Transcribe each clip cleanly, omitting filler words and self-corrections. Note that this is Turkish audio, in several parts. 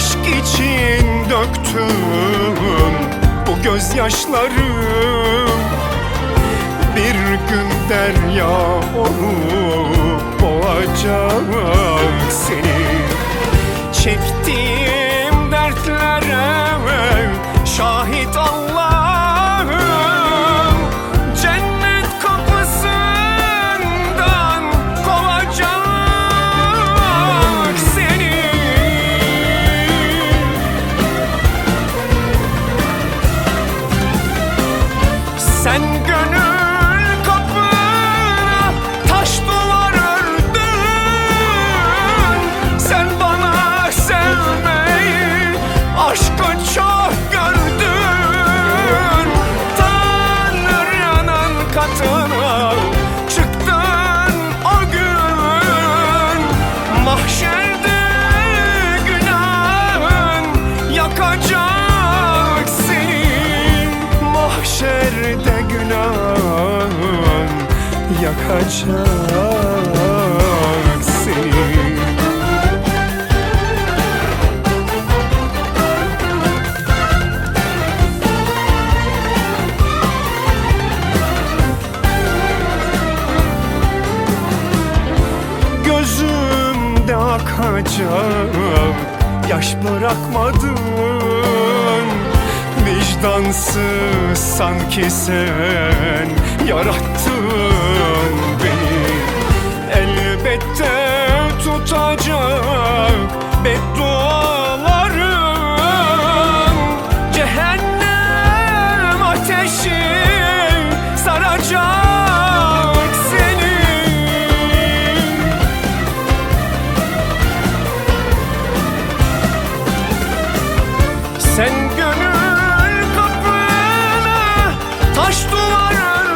aşk için döktüm bu gözyaşlarım bir gün derya olup boğacak seni. Çektiğim dertlere şahit Allah'ım, cennet kapısından kovacak seni. Sen gönül kapına taş duvar ördün, sen bana sevmeyi, aşkı çok gördün. Tanrı'nın katına çıktın o gün, mahşerde günahın yakacak seni. Mahşerde günahın yakacak seni. Gözümde akacak yaş bırakmadın, vicdansız sanki sen yarattın beni. Elbette tutacak beddualarım, cehennem ateşi saracak seni. Sen gönül kapına taş duvar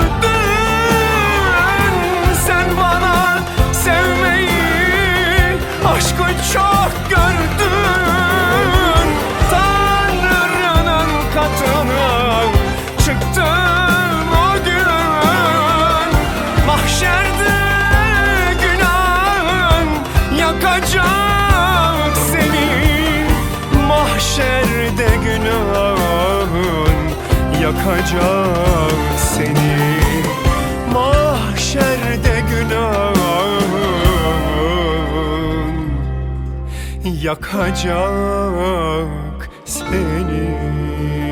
ördün, sen bana sevmeyi, aşkı çok gördün. Tanrı'nın katına çıktın o gün, mahşerde günahın yakacak seni. Mahşerde günahın yakacak seni. Mahşerde günahın yakacak seni.